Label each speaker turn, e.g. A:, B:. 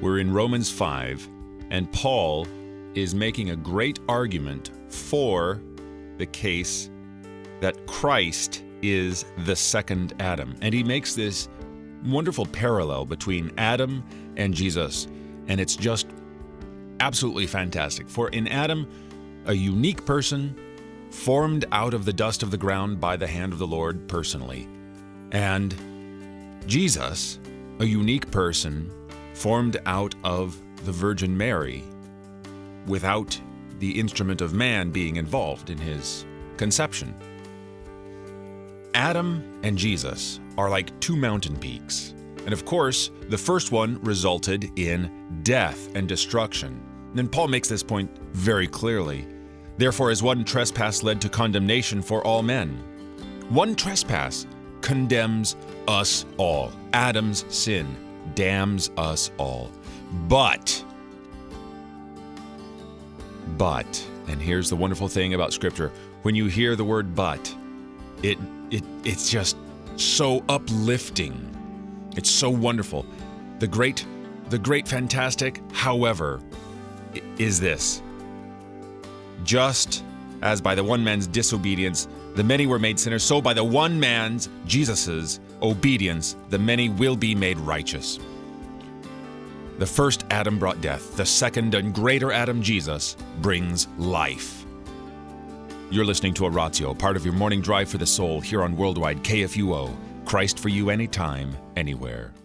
A: We're in Romans 5, and Paul is making a great argument for the case that Christ is the second Adam. And he makes this wonderful parallel between Adam and Jesus, and it's just absolutely fantastic. For in Adam, a unique person formed out of the dust of the ground by the hand of the Lord personally, and Jesus, a unique person formed out of the Virgin Mary without the instrument of man being involved in his conception. Adam and Jesus are like two mountain peaks. And of course, the first one resulted in death and destruction. And Paul makes this point very clearly. Therefore, as one trespass led to condemnation for all men, one trespass condemns us all. Adam's sin damns us all. But, and here's the wonderful thing about Scripture, when you hear the word but, it's just so uplifting. It's so wonderful. The great fantastic, however, is this. Just as by the one man's disobedience, the many were made sinners, so by the one man's, Jesus's, obedience, the many will be made righteous. The first Adam brought death. The second and greater Adam, Jesus, brings life. You're listening to Oratio, part of your morning drive for the soul here on Worldwide KFUO. Christ for you anytime, anywhere.